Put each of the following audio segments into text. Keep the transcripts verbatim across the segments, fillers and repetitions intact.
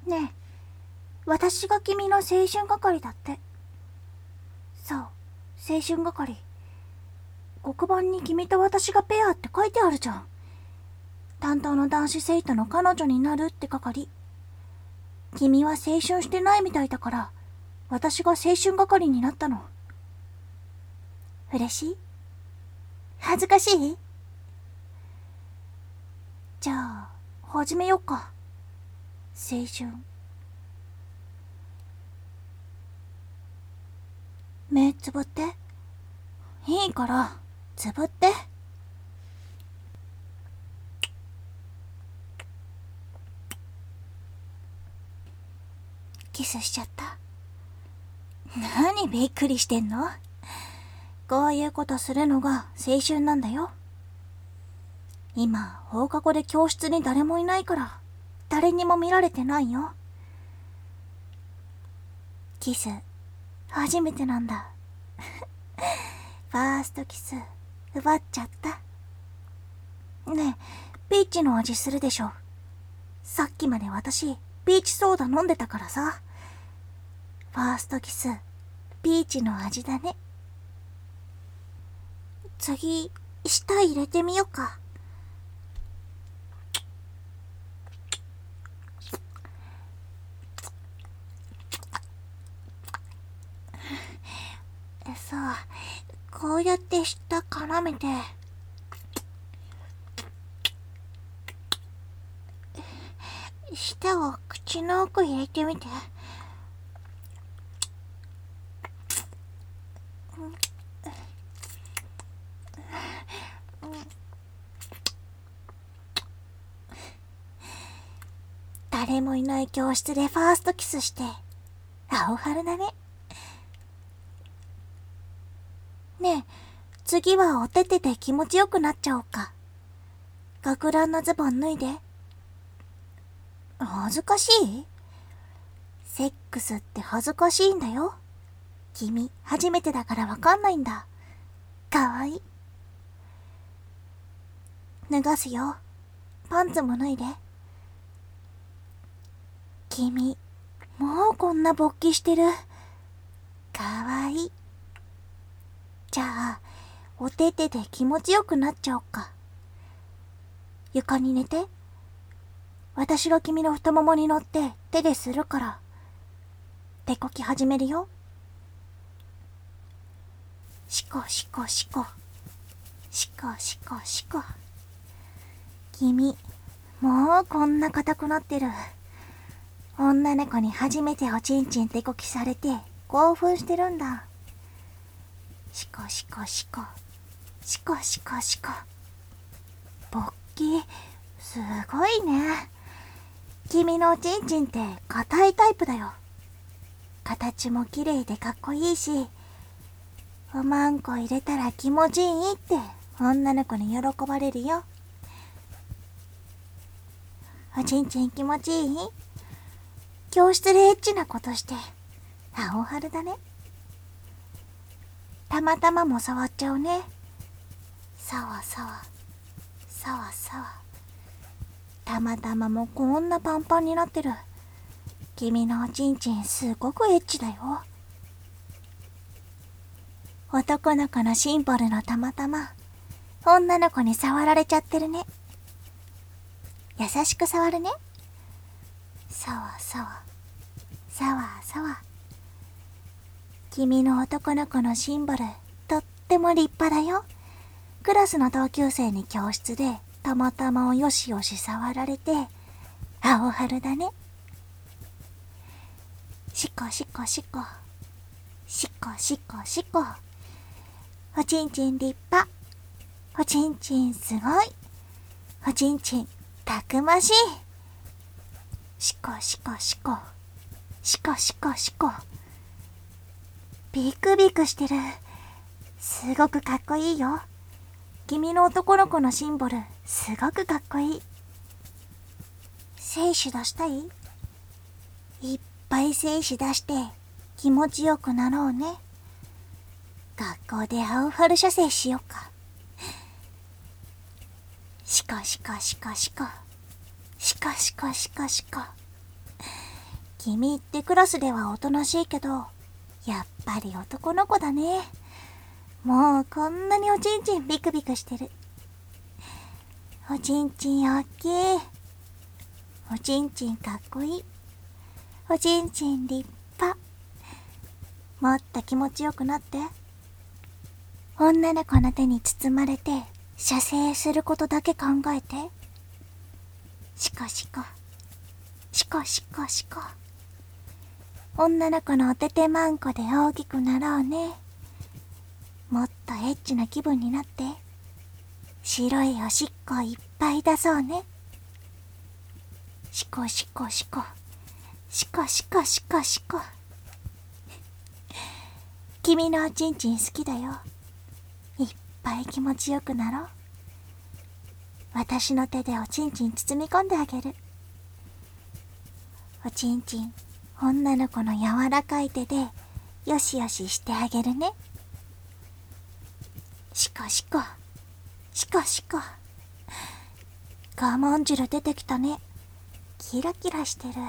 ねえ、私が君の青春係だって。そう、青春係。黒板に君と私がペアって書いてあるじゃん。担当の男子生徒の彼女になるって係。君は青春してないみたいだから、私が青春係になったの。嬉しい？恥ずかしい？じゃあ、始めよっか。青春。目つぶって。いいから、つぶって。キスしちゃった。何びっくりしてんの？こういうことするのが青春なんだよ。今、放課後で教室に誰もいないから、誰にも見られてないよ。キス、初めてなんだ。ファーストキス、奪っちゃった。ねえ、ピーチの味するでしょ。さっきまで私、ピーチソーダ飲んでたからさ。ファーストキス、ピーチの味だね。次、舌入れてみようか。さあ、こうやって舌絡めて。舌を口の奥入れてみて。誰もいない教室でファーストキスして、青春だね。ねえ、次はおててで気持ちよくなっちゃおうか。学ランのズボン脱いで。恥ずかしい？セックスって恥ずかしいんだよ。君、初めてだからわかんないんだ。かわいい。脱がすよ。パンツも脱いで。君、もうこんな勃起してる。かわいい。じゃあ、おててで気持ちよくなっちゃおうか。床に寝て。私が君の太ももに乗って手でするから。手こき始めるよ。しこしこしこ。しこしこしこ。君、もうこんな硬くなってる。女猫に初めておちんちん手こきされて興奮してるんだ。しこしこしこ。しこしこしこ。勃起、すごいね。君のおちんちんって硬いタイプだよ。形も綺麗でかっこいいし、おまんこ入れたら気持ちいいって女の子に喜ばれるよ。おちんちん気持ちいい？教室でエッチなことして青春だね。たまたまも触っちゃうね。さわさわさわさわ。たまたまもこんなパンパンになってる。君のおちんちんすごくエッチだよ。男の子のシンボルのたまたま女の子に触られちゃってるね。優しく触るね。さわさわさわさわ。君の男の子のシンボルとっても立派だよ。クラスの同級生に教室でたまたまをよしよし触られて青春だね。しこしこしこしこしこしこ。おちんちん立派。おちんちんすごい。おちんちんたくましい。しこしこしこしこしこしこ。ビクビクしてる。すごくかっこいいよ。君の男の子のシンボルすごくかっこいい。精子出したい？いっぱい精子出して気持ちよくなろうね。学校で青春射精しようか。しこしこしこしこしこしこしこしこ。 君ってクラスではおとなしいけど、やっぱり男の子だね。もうこんなにおちんちんビクビクしてる。おちんちんおっきい。おちんちんかっこいい。おちんちん立派。もっと気持ちよくなって。女の子の手に包まれて射精することだけ考えて。シコシコシコシコシコ。女の子のおててまんこで大きくなろうね。もっとエッチな気分になって、白いおしっこいっぱい出そうね。シコシコシコシコシコシコシコ。君のおちんちん好きだよ。いっぱい気持ちよくなろう。私の手でおちんちん包み込んであげる。おちんちん、女の子の柔らかい手でよしよししてあげるね。シコシコシコシコ。我慢汁出てきたね。キラキラしてる。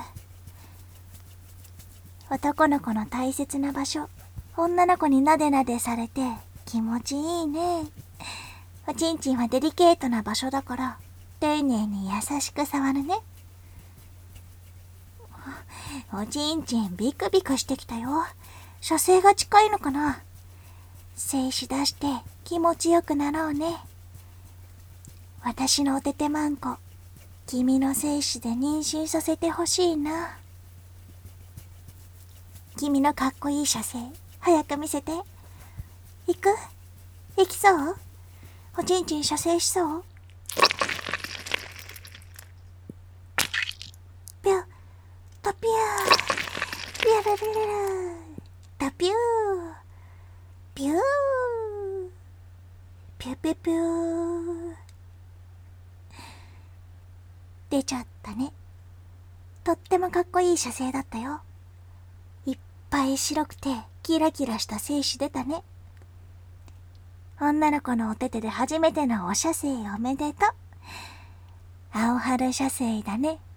男の子の大切な場所、女の子になでなでされて気持ちいいね。おちんちんはデリケートな場所だから丁寧に優しく触るね。おちんちんビクビクしてきたよ。射精が近いのかな。精子出して気持ちよくなろうね。私のおててまんこ、君の精子で妊娠させてほしいな。君のかっこいい射精、早く見せて。行く？行きそう？おちんちん射精しそう？ぴゅ、とぴゅー、ぴゅるるるる、とぴゅー、ぴゅー、ぴゅぴゅぴゅー。出ちゃったね。とってもかっこいい射精だったよ。いっぱい白くてキラキラした精子出たね。女の子のおててで初めてのお射精おめでとう。青春射精だね。